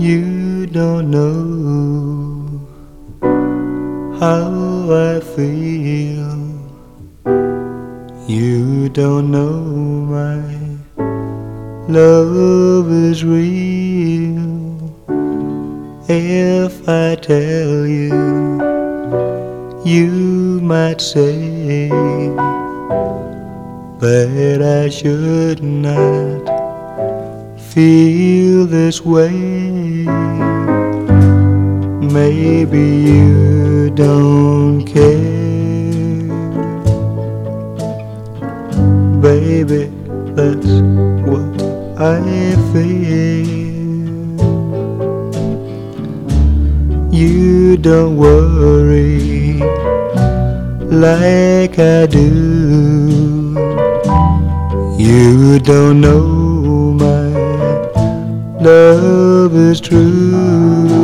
You don't know how I feel. You don't know my love is real. If I tell you, you might say that I should not feel this way. Maybe you don't care, baby, that's what I feel. You don't worry like I do. You don't know my love is true.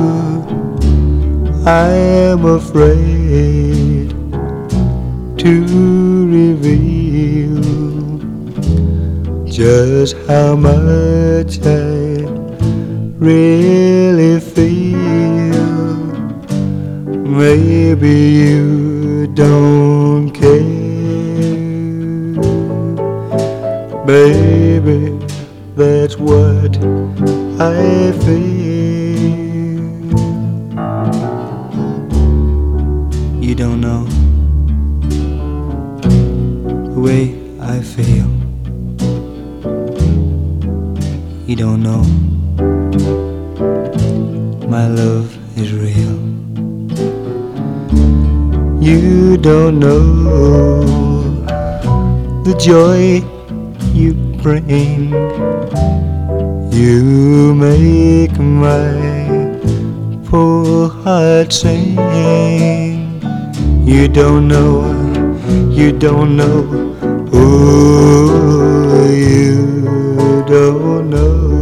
I am afraid to reveal just how much I really feel. Maybe you don't care, baby, that's what I feel. You don't know the way I feel. You don't know my love is real. You don't know the joy you bring. You make my poor heart sing. You don't know, you don't know, oh, you don't know.